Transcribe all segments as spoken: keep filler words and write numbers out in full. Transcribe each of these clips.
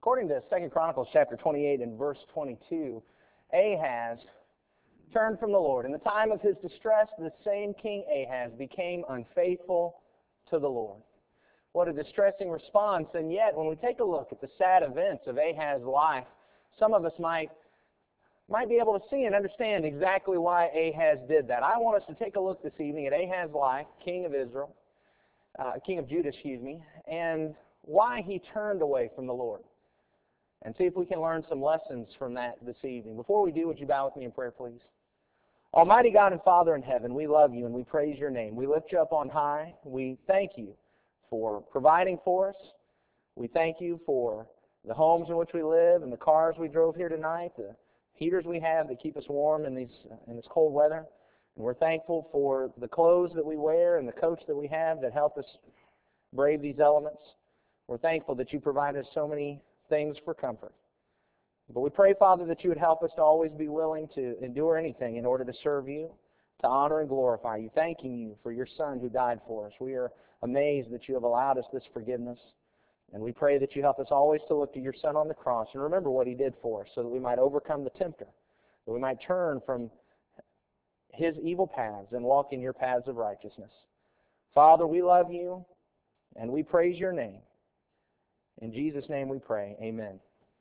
According to Second Chronicles chapter twenty-eight and verse twenty-two, Ahaz turned from the Lord. In the time of his distress, the same king Ahaz became unfaithful to the Lord. What a distressing response, and yet when we take a look at the sad events of Ahaz's life, some of us might might be able to see and understand exactly why Ahaz did that. I want us to take a look this evening at Ahaz's life, king of Israel, uh, king of Judah, excuse me, and why he turned away from the Lord. And see if we can learn some lessons from that this evening. Before we do, would you bow with me in prayer, please? Almighty God and Father in heaven, we love you and we praise your name. We lift you up on high. We thank you for providing for us. We thank you for the homes in which we live and the cars we drove here tonight, the heaters we have that keep us warm in these in this cold weather. And we're thankful for the clothes that we wear and the coats that we have that help us brave these elements. We're thankful that you provide us so many things for comfort. But we pray, Father, that you would help us to always be willing to endure anything in order to serve you, to honor and glorify you, thanking you for your Son who died for us. We are amazed that you have allowed us this forgiveness. And we pray that you help us always to look to your Son on the cross and remember what he did for us so that we might overcome the tempter, that we might turn from his evil paths and walk in your paths of righteousness. Father, we love you and we praise your name. In Jesus' name we pray. Amen.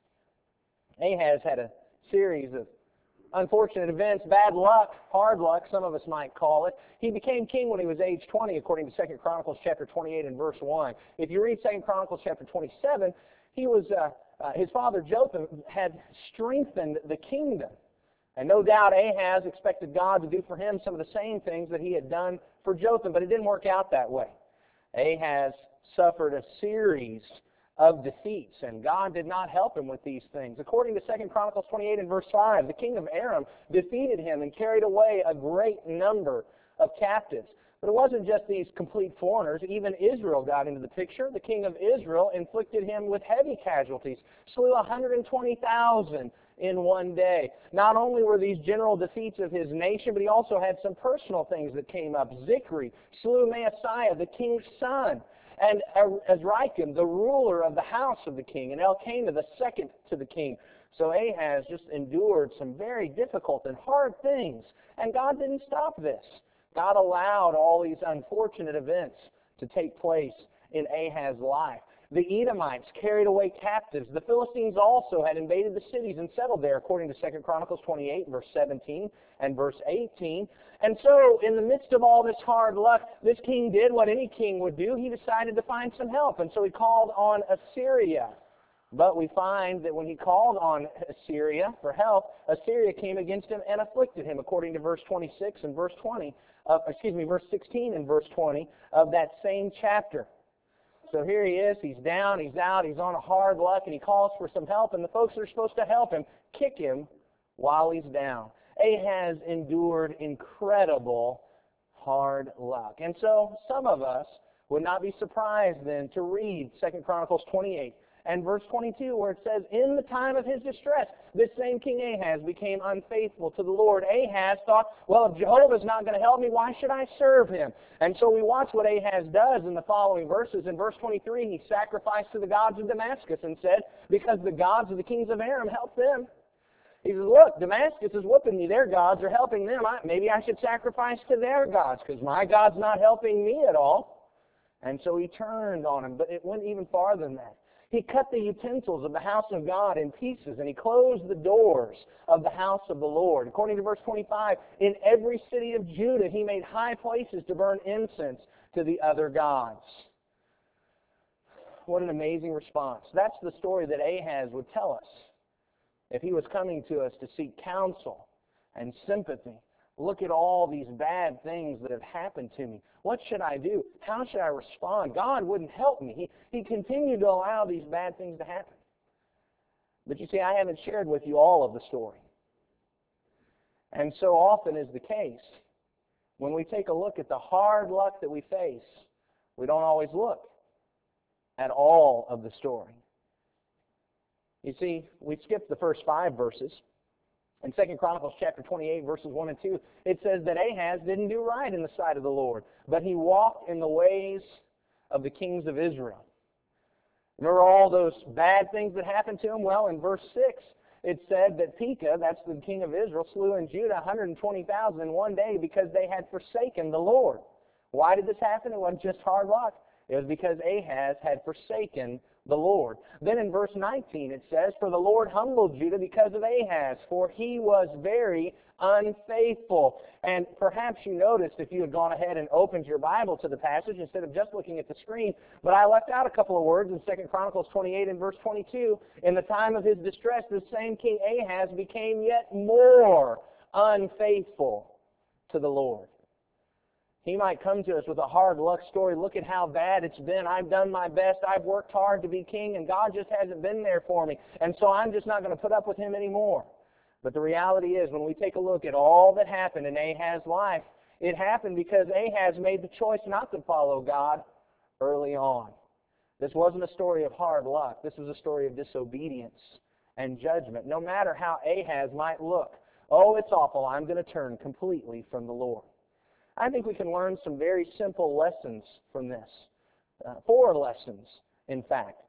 Ahaz had a series of unfortunate events, bad luck, hard luck, some of us might call it. He became king when he was age twenty, according to Second Chronicles chapter twenty-eight and verse one. If you read Second Chronicles chapter twenty-seven, he was uh, uh, his father Jotham had strengthened the kingdom. And no doubt Ahaz expected God to do for him some of the same things that he had done for Jotham, but it didn't work out that way. Ahaz suffered a series of defeats, and God did not help him with these things. According to Second Chronicles twenty-eight and verse five, the king of Aram defeated him and carried away a great number of captives. But it wasn't just these complete foreigners. Even Israel got into the picture. The king of Israel inflicted him with heavy casualties, slew one hundred twenty thousand in one day. Not only were these general defeats of his nation, but he also had some personal things that came up. Zikri slew Maaseiah, the king's son, and Azrikam, the ruler of the house of the king, and Elkanah, the second to the king. So Ahaz just endured some very difficult and hard things, and God didn't stop this. God allowed all these unfortunate events to take place in Ahaz's life. The Edomites carried away captives. The Philistines also had invaded the cities and settled there, according to Second Chronicles twenty-eight, verse seventeen and verse eighteen. And so, in the midst of all this hard luck, this king did what any king would do. He decided to find some help, and so he called on Assyria. But we find that when he called on Assyria for help, Assyria came against him and afflicted him, according to verse twenty-six and verse twenty, uh, excuse me, verse sixteen and verse twenty of that same chapter. So here he is, he's down, he's out, he's on a hard luck, and he calls for some help, and the folks that are supposed to help him kick him while he's down. Ahaz endured incredible hard luck. And so some of us would not be surprised then to read Second Chronicles twenty-eight and verse twenty-two, where it says, in the time of his distress, this same King Ahaz became unfaithful to the Lord. Ahaz thought, well, if Jehovah's not going to help me, why should I serve him? And so we watch what Ahaz does in the following verses. In verse twenty-three, he sacrificed to the gods of Damascus and said, because the gods of the kings of Aram helped them. He says, look, Damascus is whooping me. Their gods are helping them. I, maybe I should sacrifice to their gods because my God's not helping me at all. And so he turned on him. But it went even farther than that. He cut the utensils of the house of God in pieces, and he closed the doors of the house of the Lord. According to verse twenty-five, in every city of Judah he made high places to burn incense to the other gods. What an amazing response. That's the story that Ahaz would tell us if he was coming to us to seek counsel and sympathy. Look at all these bad things that have happened to me. What should I do? How should I respond? God wouldn't help me. He, he continued to allow these bad things to happen. But you see, I haven't shared with you all of the story. And so often is the case, when we take a look at the hard luck that we face, we don't always look at all of the story. You see, we skipped the first five verses. In Second Chronicles chapter twenty-eight, verses one and two, it says that Ahaz didn't do right in the sight of the Lord, but he walked in the ways of the kings of Israel. Remember all those bad things that happened to him? Well, in verse six, it said that Pekah, that's the king of Israel, slew in Judah one hundred twenty thousand in one day because they had forsaken the Lord. Why did this happen? It wasn't just hard luck. It was because Ahaz had forsaken the Lord. Then in verse nineteen it says, "For the Lord humbled Judah because of Ahaz, for he was very unfaithful." And perhaps you noticed if you had gone ahead and opened your Bible to the passage instead of just looking at the screen, but I left out a couple of words in Second Chronicles twenty-eight and verse twenty-two. "In the time of his distress, the same king Ahaz became yet more unfaithful to the Lord." He might come to us with a hard luck story. Look at how bad it's been. I've done my best. I've worked hard to be king, and God just hasn't been there for me. And so I'm just not going to put up with him anymore. But the reality is, when we take a look at all that happened in Ahaz's life, it happened because Ahaz made the choice not to follow God early on. This wasn't a story of hard luck. This was a story of disobedience and judgment. No matter how Ahaz might look, oh, it's awful, I'm going to turn completely from the Lord. I think we can learn some very simple lessons from this. Uh, four lessons, in fact.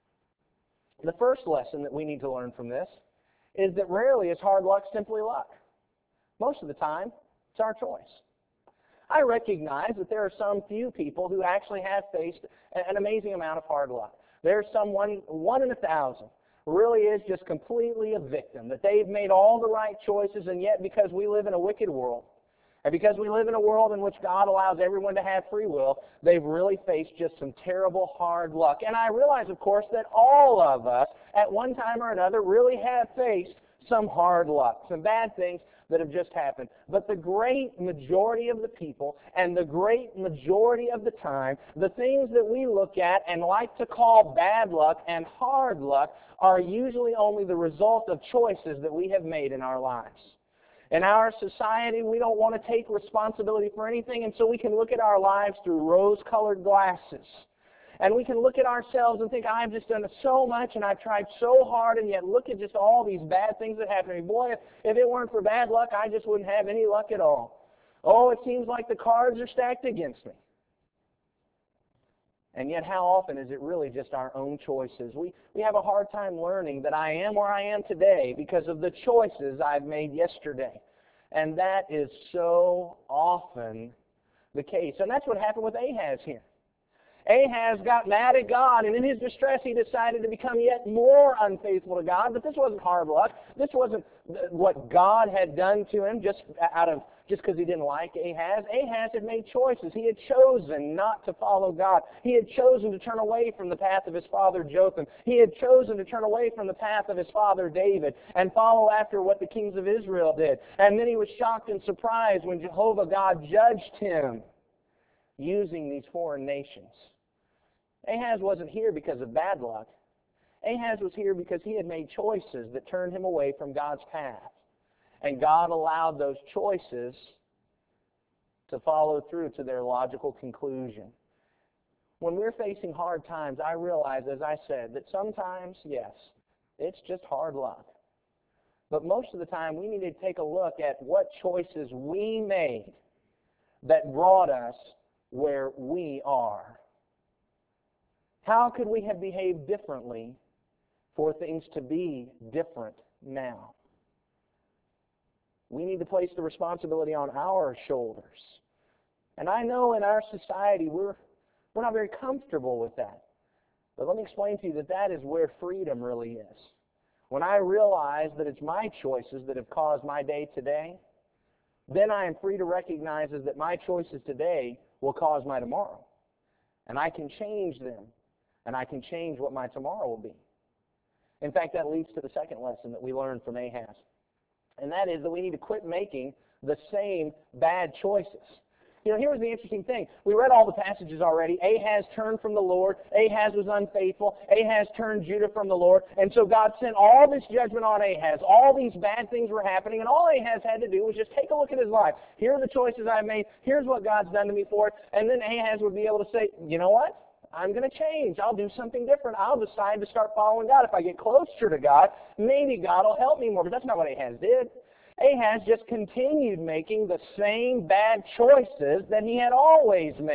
The first lesson that we need to learn from this is that rarely is hard luck simply luck. Most of the time, it's our choice. I recognize that there are some few people who actually have faced an amazing amount of hard luck. There's someone, one in a thousand, really is just completely a victim, that they've made all the right choices, and yet because we live in a wicked world, and because we live in a world in which God allows everyone to have free will, they've really faced just some terrible hard luck. And I realize, of course, that all of us, at one time or another, really have faced some hard luck, some bad things that have just happened. But the great majority of the people, and the great majority of the time, the things that we look at and like to call bad luck and hard luck are usually only the result of choices that we have made in our lives. In our society, we don't want to take responsibility for anything, and so we can look at our lives through rose-colored glasses. And we can look at ourselves and think, I've just done so much, and I've tried so hard, and yet look at just all these bad things that happen to me. Boy, if, if it weren't for bad luck, I just wouldn't have any luck at all. Oh, it seems like the cards are stacked against me. And yet how often is it really just our own choices? We, we have a hard time learning that I am where I am today because of the choices I've made yesterday. And that is so often the case. And that's what happened with Ahaz here. Ahaz got mad at God, and in his distress he decided to become yet more unfaithful to God. But this wasn't hard luck. This wasn't what God had done to him just out of just because he didn't like Ahaz. Ahaz had made choices. He had chosen not to follow God. He had chosen to turn away from the path of his father Jotham. He had chosen to turn away from the path of his father David and follow after what the kings of Israel did. And then he was shocked and surprised when Jehovah God judged him using these foreign nations. Ahaz wasn't here because of bad luck. Ahaz was here because he had made choices that turned him away from God's path. And God allowed those choices to follow through to their logical conclusion. When we're facing hard times, I realize, as I said, that sometimes, yes, it's just hard luck. But most of the time, we need to take a look at what choices we made that brought us where we are. How could we have behaved differently for things to be different now? We need to place the responsibility on our shoulders. And I know in our society we're, we're not very comfortable with that. But let me explain to you that that is where freedom really is. When I realize that it's my choices that have caused my day today, then I am free to recognize that my choices today will cause my tomorrow. And I can change them. And I can change what my tomorrow will be. In fact, that leads to the second lesson that we learned from Ahaz. And that is that we need to quit making the same bad choices. You know, here's the interesting thing. We read all the passages already. Ahaz turned from the Lord. Ahaz was unfaithful. Ahaz turned Judah from the Lord. And so God sent all this judgment on Ahaz. All these bad things were happening. And all Ahaz had to do was just take a look at his life. Here are the choices I made. Here's what God's done to me for it. And then Ahaz would be able to say, you know what? I'm going to change. I'll do something different. I'll decide to start following God. If I get closer to God, maybe God will help me more. But that's not what Ahaz did. Ahaz just continued making the same bad choices that he had always made.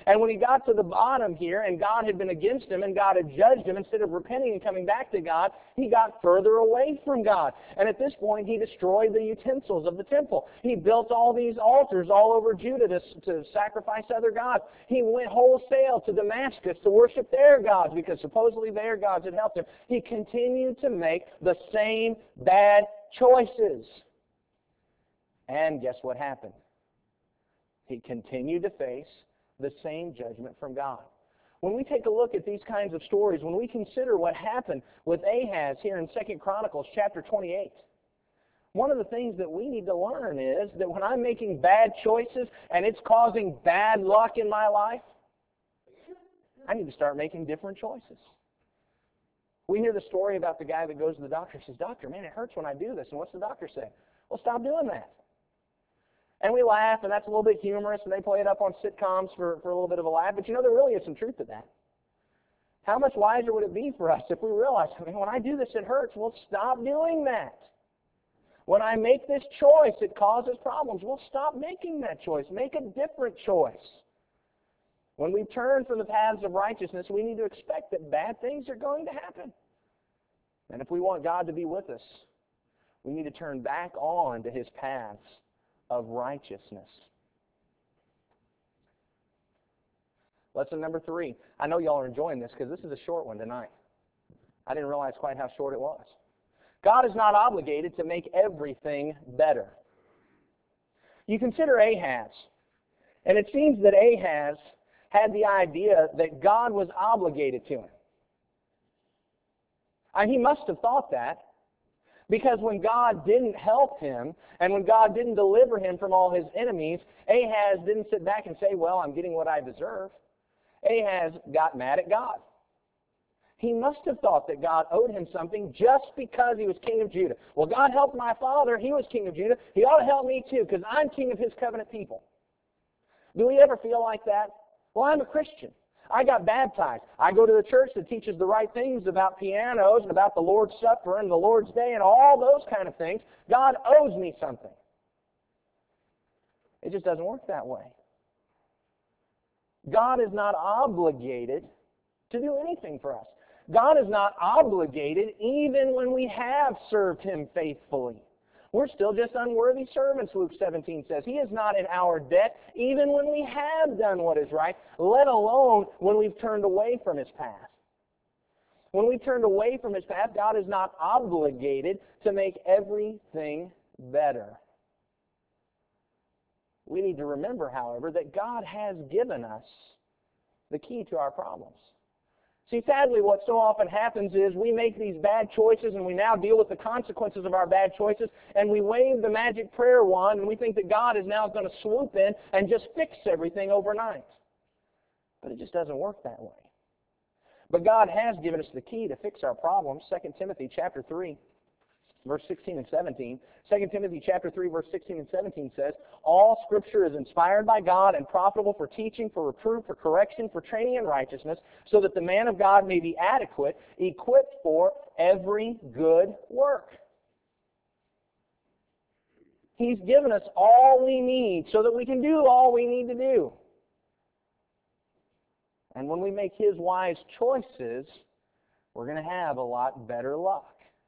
And when he got to the bottom here, and God had been against him, and God had judged him, instead of repenting and coming back to God, he got further away from God. And at this point, he destroyed the utensils of the temple. He built all these altars all over Judah to, to sacrifice other gods. He went wholesale to Damascus to worship their gods, because supposedly their gods had helped him. He continued to make the same bad choices. And guess what happened? He continued to face the same judgment from God. When we take a look at these kinds of stories, when we consider what happened with Ahaz here in Second Chronicles chapter twenty-eight, one of the things that we need to learn is that when I'm making bad choices and it's causing bad luck in my life, I need to start making different choices. We hear the story about the guy that goes to the doctor and says, "Doctor, man, it hurts when I do this." And what's the doctor say? "Well, stop doing that." And we laugh, and that's a little bit humorous, and they play it up on sitcoms for, for a little bit of a laugh. But you know, there really is some truth to that. How much wiser would it be for us if we realized, I mean, when I do this, it hurts. Well, stop doing that. When I make this choice, it causes problems. Well, stop making that choice. Make a different choice. When we turn from the paths of righteousness, we need to expect that bad things are going to happen. And if we want God to be with us, we need to turn back on to His paths of righteousness. Lesson number three. I know y'all are enjoying this because this is a short one tonight. I didn't realize quite how short it was. God is not obligated to make everything better. You consider Ahaz, and it seems that Ahaz had the idea that God was obligated to him. And he must have thought that, because when God didn't help him, and when God didn't deliver him from all his enemies, Ahaz didn't sit back and say, "Well, I'm getting what I deserve." Ahaz got mad at God. He must have thought that God owed him something just because he was king of Judah. Well, God helped my father. He was king of Judah. He ought to help me too, because I'm king of His covenant people. Do we ever feel like that? Well, I'm a Christian. I got baptized. I go to the church that teaches the right things about pianos and about the Lord's Supper and the Lord's Day and all those kind of things. God owes me something. It just doesn't work that way. God is not obligated to do anything for us. God is not obligated even when we have served Him faithfully. We're still just unworthy servants, Luke seventeen says. He is not in our debt even when we have done what is right, let alone when we've turned away from His path. When we've turned away from His path, God is not obligated to make everything better. We need to remember, however, that God has given us the key to our problems. See, sadly, what so often happens is we make these bad choices and we now deal with the consequences of our bad choices, and we wave the magic prayer wand and we think that God is now going to swoop in and just fix everything overnight. But it just doesn't work that way. But God has given us the key to fix our problems. Second Timothy chapter three, verse sixteen and seventeen. Second Timothy chapter three, verse sixteen and seventeen says, "All Scripture is inspired by God and profitable for teaching, for reproof, for correction, for training in righteousness, so that the man of God may be adequate, equipped for every good work." He's given us all we need so that we can do all we need to do. And when we make His wise choices, we're going to have a lot better luck.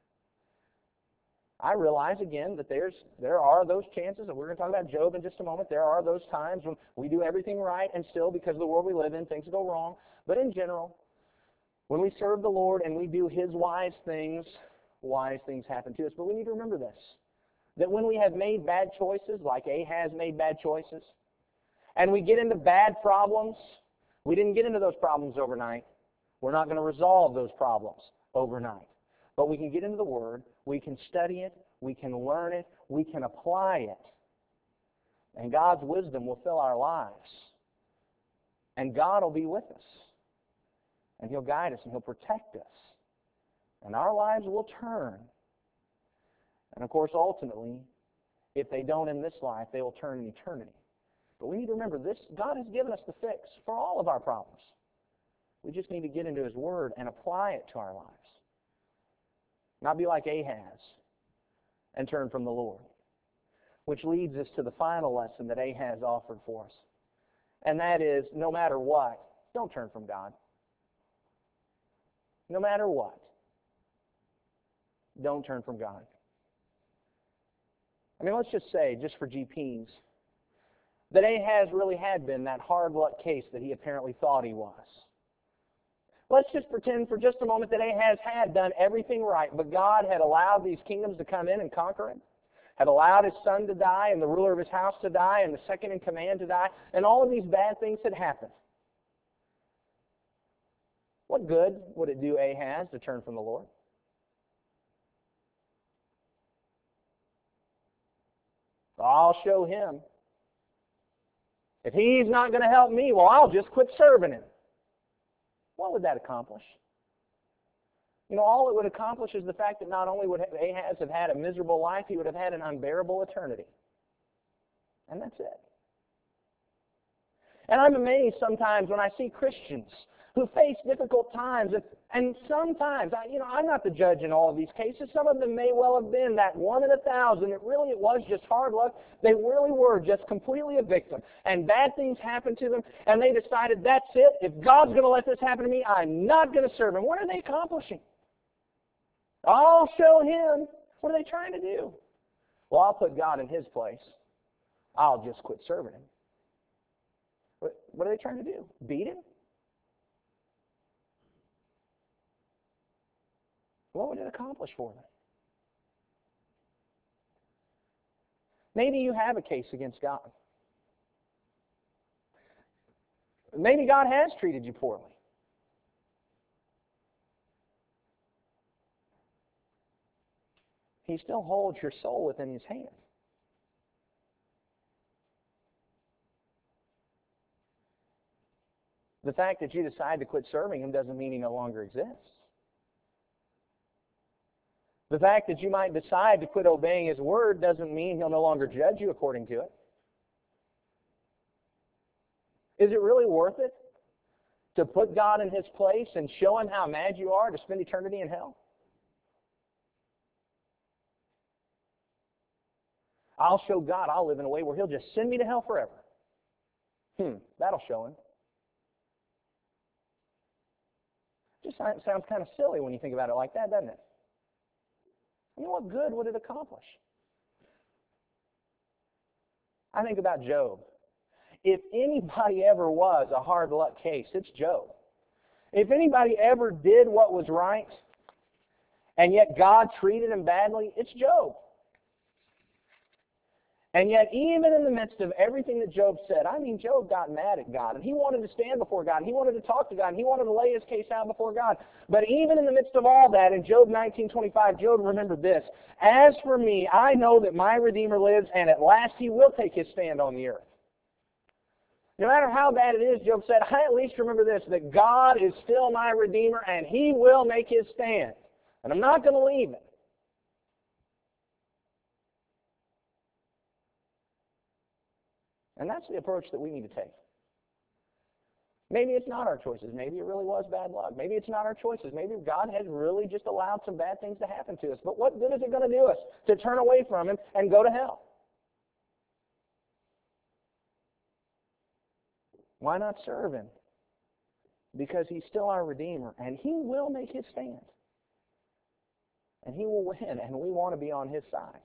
I realize, again, that there's there are those chances, and we're going to talk about Job in just a moment. There are those times when we do everything right, and still, because of the world we live in, things go wrong. But in general, when we serve the Lord and we do His wise things, wise things happen to us. But we need to remember this, that when we have made bad choices, like Ahaz made bad choices, and we get into bad problems, we didn't get into those problems overnight. We're not going to resolve those problems overnight. But we can get into the Word, we can study it, we can learn it, we can apply it. And God's wisdom will fill our lives. And God will be with us. And He'll guide us and He'll protect us. And our lives will turn. And of course, ultimately, if they don't in this life, they will turn in eternity. But we need to remember this, God has given us the fix for all of our problems. We just need to get into His Word and apply it to our lives. Not be like Ahaz and turn from the Lord. Which leads us to the final lesson that Ahaz offered for us. And that is, no matter what, don't turn from God. No matter what, don't turn from God. I mean, let's just say, just for G Ps, that Ahaz really had been that hard luck case that he apparently thought he was. Let's just pretend for just a moment that Ahaz had done everything right, but God had allowed these kingdoms to come in and conquer him, had allowed his son to die and the ruler of his house to die and the second in command to die, and all of these bad things had happened. What good would it do Ahaz to turn from the Lord? I'll show him. If he's not going to help me, well, I'll just quit serving him. What would that accomplish? You know, all it would accomplish is the fact that not only would Ahaz have had a miserable life, he would have had an unbearable eternity. And that's it. And I'm amazed sometimes when I see Christians who face difficult times, and, and sometimes, I, you know, I'm not the judge in all of these cases. Some of them may well have been that one in a thousand. It really it was just hard luck. They really were just completely a victim. And bad things happened to them, and they decided, that's it. If God's going to let this happen to me, I'm not going to serve him. What are they accomplishing? I'll show him. What are they trying to do? Well, I'll put God in his place. I'll just quit serving him. What, what are they trying to do? Beat him? What would it accomplish for them? Maybe you have a case against God. Maybe God has treated you poorly. He still holds your soul within his hand. The fact that you decide to quit serving him doesn't mean he no longer exists. The fact that you might decide to quit obeying his word doesn't mean he'll no longer judge you according to it. Is it really worth it to put God in his place and show him how mad you are to spend eternity in hell? I'll show God I'll live in a way where he'll just send me to hell forever. Hmm, that'll show him. Just sounds kind of silly when you think about it like that, doesn't it? I mean, what good would it accomplish? I think about Job. If anybody ever was a hard luck case, it's Job. If anybody ever did what was right, and yet God treated him badly, it's Job. And yet, even in the midst of everything that Job said, I mean, Job got mad at God, and he wanted to stand before God, and he wanted to talk to God, and he wanted to lay his case out before God. But even in the midst of all that, in Job nineteen twenty-five, Job remembered this: as for me, I know that my Redeemer lives, and at last he will take his stand on the earth. No matter how bad it is, Job said, I at least remember this, that God is still my Redeemer, and he will make his stand. And I'm not going to leave it. And that's the approach that we need to take. Maybe it's not our choices. Maybe it really was bad luck. Maybe it's not our choices. Maybe God has really just allowed some bad things to happen to us. But what good is it going to do us to turn away from him and go to hell? Why not serve him? Because he's still our Redeemer, and he will make his stand. And he will win, and we want to be on his side.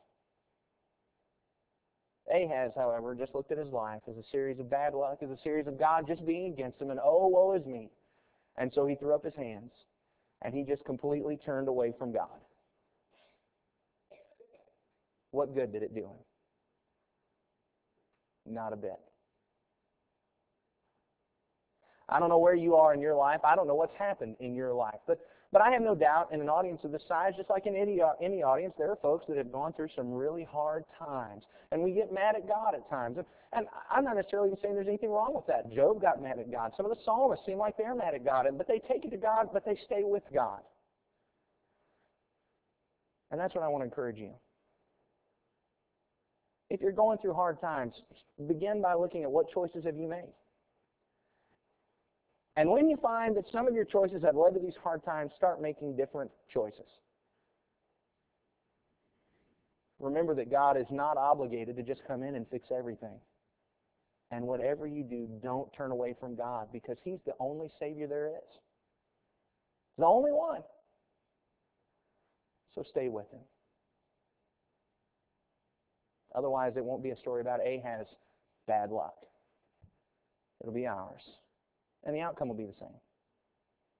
Ahaz, however, just looked at his life as a series of bad luck, as a series of God just being against him, and oh, woe is me. And so he threw up his hands, and he just completely turned away from God. What good did it do him? Not a bit. I don't know where you are in your life. I don't know what's happened in your life. But but I have no doubt in an audience of this size, just like in any, any audience, there are folks that have gone through some really hard times. And we get mad at God at times. And, and I'm not necessarily even saying there's anything wrong with that. Job got mad at God. Some of the psalmists seem like they're mad at God. But they take it to God, but they stay with God. And that's what I want to encourage you. If you're going through hard times, begin by looking at what choices have you made. And when you find that some of your choices have led to these hard times, start making different choices. Remember that God is not obligated to just come in and fix everything. And whatever you do, don't turn away from God, because He's the only Savior there is. The only one. So stay with Him. Otherwise, it won't be a story about Ahaz's bad luck. It'll be ours. And the outcome will be the same.